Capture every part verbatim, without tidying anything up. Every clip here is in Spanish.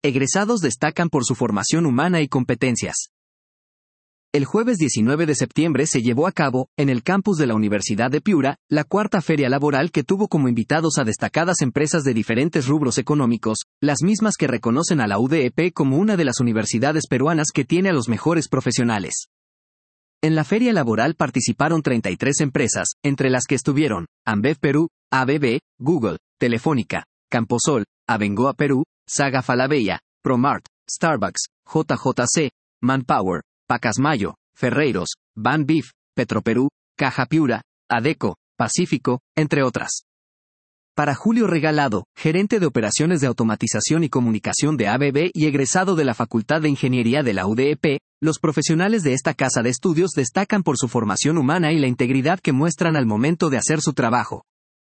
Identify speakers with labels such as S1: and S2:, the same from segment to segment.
S1: egresados destacan por su formación humana y competencias. El jueves diecinueve de septiembre se llevó a cabo, en el campus de la Universidad de Piura, la cuarta feria laboral que tuvo como invitados a destacadas empresas de diferentes rubros económicos, las mismas que reconocen a la U D E P como una de las universidades peruanas que tiene a los mejores profesionales. En la feria laboral participaron treinta y tres empresas, entre las que estuvieron Ambev Perú, A B B, Google, Telefónica, Camposol, Abengoa Perú, Saga Falabella, Promart, Starbucks, J J C, Manpower, Pacasmayo, Ferreiros, Banbif, Petroperú, Caja Piura, Adeco, Pacífico, entre otras. Para Julio Regalado, gerente de operaciones de automatización y comunicación de A B B y egresado de la Facultad de Ingeniería de la U D E P, los profesionales de esta casa de estudios destacan por su formación humana y la integridad que muestran al momento de hacer su trabajo.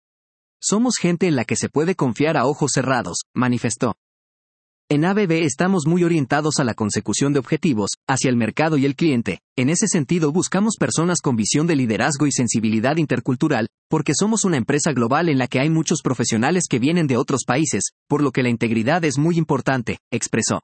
S1: Somos gente en la que se puede confiar a ojos cerrados, manifestó. En A B B estamos muy orientados a la consecución de objetivos, hacia el mercado y el cliente. En ese sentido buscamos personas con visión de liderazgo y sensibilidad intercultural, porque somos una empresa global en la que hay muchos profesionales que vienen de otros países, por lo que la integridad es muy importante, expresó.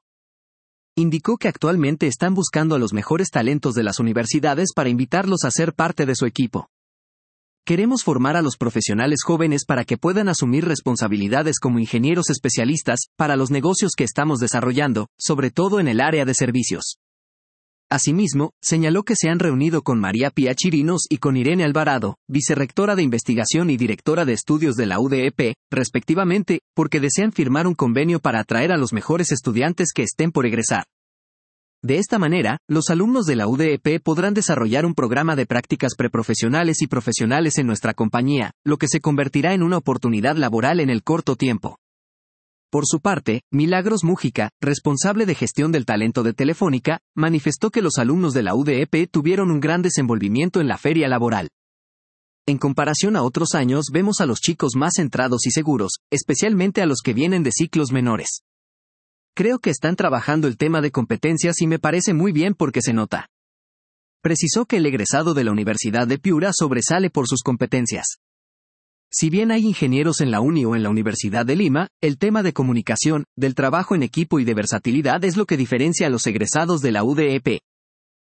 S1: Indicó que actualmente están buscando a los mejores talentos de las universidades para invitarlos a ser parte de su equipo. Queremos formar a los profesionales jóvenes para que puedan asumir responsabilidades como ingenieros especialistas para los negocios que estamos desarrollando, sobre todo en el área de servicios. Asimismo, señaló que se han reunido con María Pía Chirinos y con Irene Alvarado, vicerrectora de investigación y directora de estudios de la U D E P, respectivamente, porque desean firmar un convenio para atraer a los mejores estudiantes que estén por egresar. De esta manera, los alumnos de la U D E P podrán desarrollar un programa de prácticas preprofesionales y profesionales en nuestra compañía, lo que se convertirá en una oportunidad laboral en el corto tiempo. Por su parte, Milagros Mújica, responsable de gestión del talento de Telefónica, manifestó que los alumnos de la U D E P tuvieron un gran desenvolvimiento en la feria laboral. En comparación a otros años vemos a los chicos más centrados y seguros, especialmente a los que vienen de ciclos menores. Creo que están trabajando el tema de competencias y me parece muy bien porque se nota. Precisó que el egresado de la Universidad de Piura sobresale por sus competencias. Si bien hay ingenieros en la Uni o en la Universidad de Lima, el tema de comunicación, del trabajo en equipo y de versatilidad es lo que diferencia a los egresados de la U D E P.